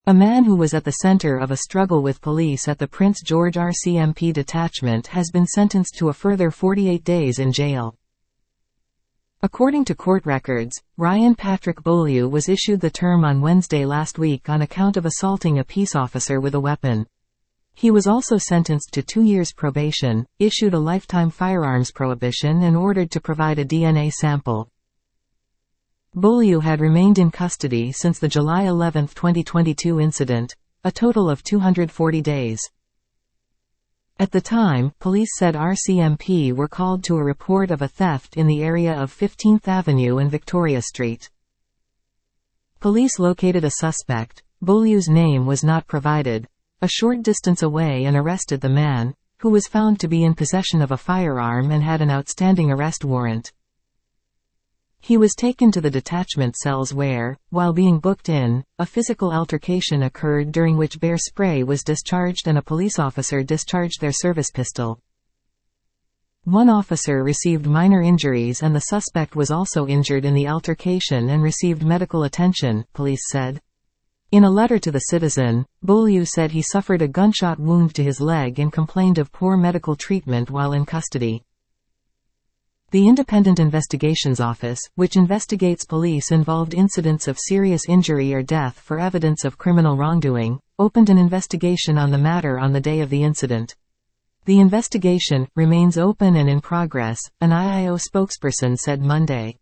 A man who was at the center of a struggle with police at the Prince George RCMP detachment has been sentenced to a further 48 days in jail. According to court records, Ryan Patrick Beaulieu was issued the term on Wednesday last week on account of assaulting a peace officer with a weapon. He was also sentenced to 2 years probation, issued a lifetime firearms prohibition and ordered to provide a DNA sample. Beaulieu had remained in custody since the July 11, 2022 incident, a total of 240 days. At the time, police said RCMP were called to a report of a theft in the area of 15th Avenue and Victoria Street. Police located a suspect, Beaulieu's name was not provided, a short distance away and arrested the man, who was found to be in possession of a firearm and had an outstanding arrest warrant. He was taken to the detachment cells where, while being booked in, a physical altercation occurred during which bear spray was discharged and a police officer discharged their service pistol. One officer received minor injuries and the suspect was also injured in the altercation and received medical attention, police said. In a letter to the Citizen, Beaulieu said he suffered a gunshot wound to his leg and complained of poor medical treatment while in custody. The Independent Investigations Office, which investigates police-involved incidents of serious injury or death for evidence of criminal wrongdoing, opened an investigation on the matter on the day of the incident. The investigation remains open and in progress, an IIO spokesperson said Monday.